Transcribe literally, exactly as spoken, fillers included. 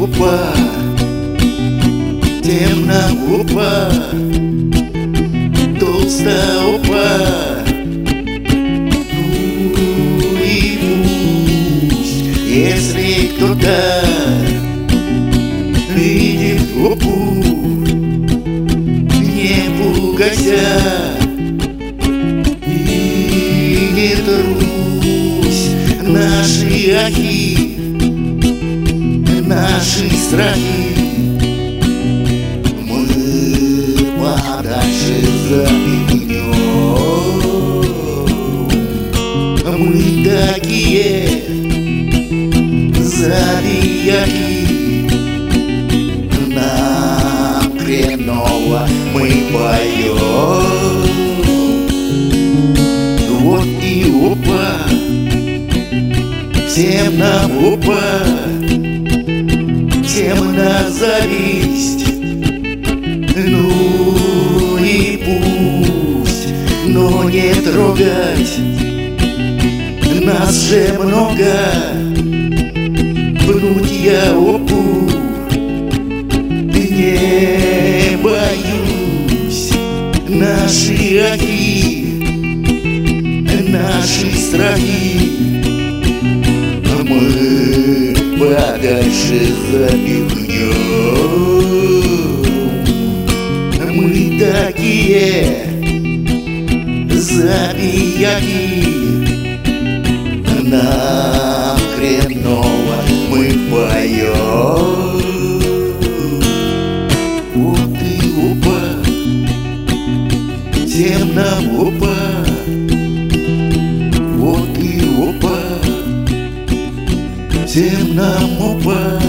опа, темно опа, толсто опа. Ну и пусть, если кто-то видит опу, не пугайся и не трусь. Наши ахи, наши страхи, мы подальше забегнем. Мы такие забияки, нам хреново, мы поем. Вот и опа, всем нам опа, всем на зависть. Ну и пусть, но не трогать, нас же много. Пнуть я опу не боюсь. Наши ахи, наши страхи, мы подальше забегнем. Мы такие забияки, нам хреново, мы поем. Вот и опа, всем нам опа. Вот и опа, всем нам опа.